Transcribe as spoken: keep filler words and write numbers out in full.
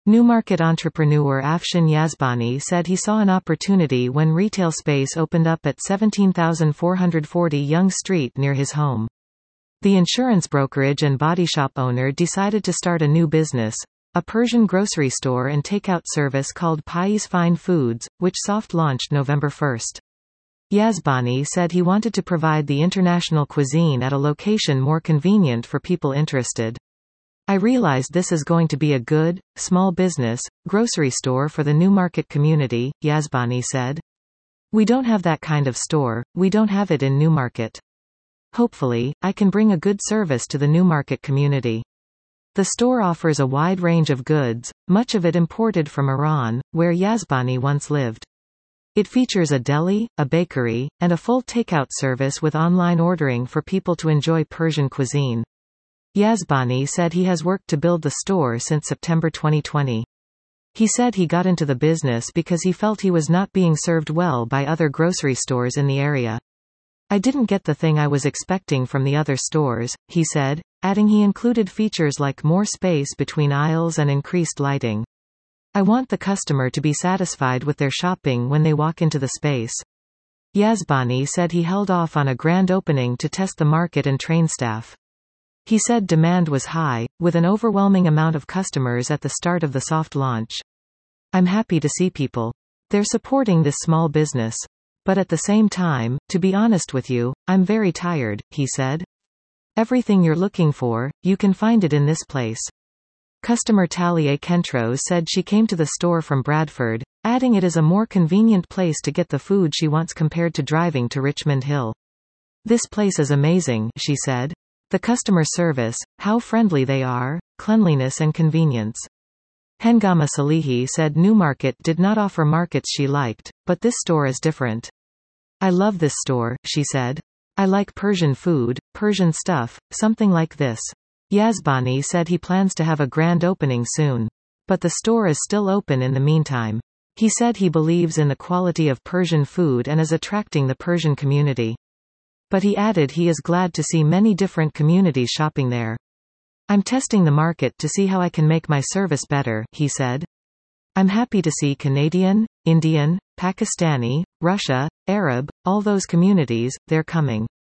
Newmarket entrepreneur Afshin Yazbani said he saw an opportunity when retail space opened up at seventeen thousand four hundred forty Young Street near his home. The insurance brokerage and body shop owner decided to start a new business, a Persian grocery store and takeout service called Pais Fine Foods, which soft launched November first. Yazbani said he wanted to provide the international cuisine at a location more convenient for people interested. I realized this is going to be a good, small business, grocery store for the Newmarket community, Yazbani said. We don't have that kind of store, we don't have it in Newmarket. Hopefully, I can bring a good service to the Newmarket community. The store offers a wide range of goods, much of it imported from Iran, where Yazbani once lived. It features a deli, a bakery, and a full takeout service with online ordering for people to enjoy Persian cuisine. Yazbani said he has worked to build the store since September twenty twenty. He said he got into the business because he felt he was not being served well by other grocery stores in the area. I didn't get the thing I was expecting from the other stores, he said, adding he included features like more space between aisles and increased lighting. I want the customer to be satisfied with their shopping when they walk into the space. Yazbani said he held off on a grand opening to test the market and train staff. He said demand was high, with an overwhelming amount of customers at the start of the soft launch. I'm happy to see people. They're supporting this small business. But at the same time, to be honest with you, I'm very tired, he said. Everything you're looking for, you can find it in this place. Customer Talia Kentros said she came to the store from Bradford, adding it is a more convenient place to get the food she wants compared to driving to Richmond Hill. This place is amazing, she said. The customer service, how friendly they are, cleanliness and convenience. Hengama Salihi said Newmarket did not offer markets she liked, but this store is different. I love this store, she said. I like Persian food, Persian stuff, something like this. Yazbani said he plans to have a grand opening soon. But the store is still open in the meantime. He said he believes in the quality of Persian food and is attracting the Persian community. But he added he is glad to see many different communities shopping there. I'm testing the market to see how I can make my service better, he said. I'm happy to see Canadian, Indian, Pakistani, Russia, Arab, all those communities, they're coming.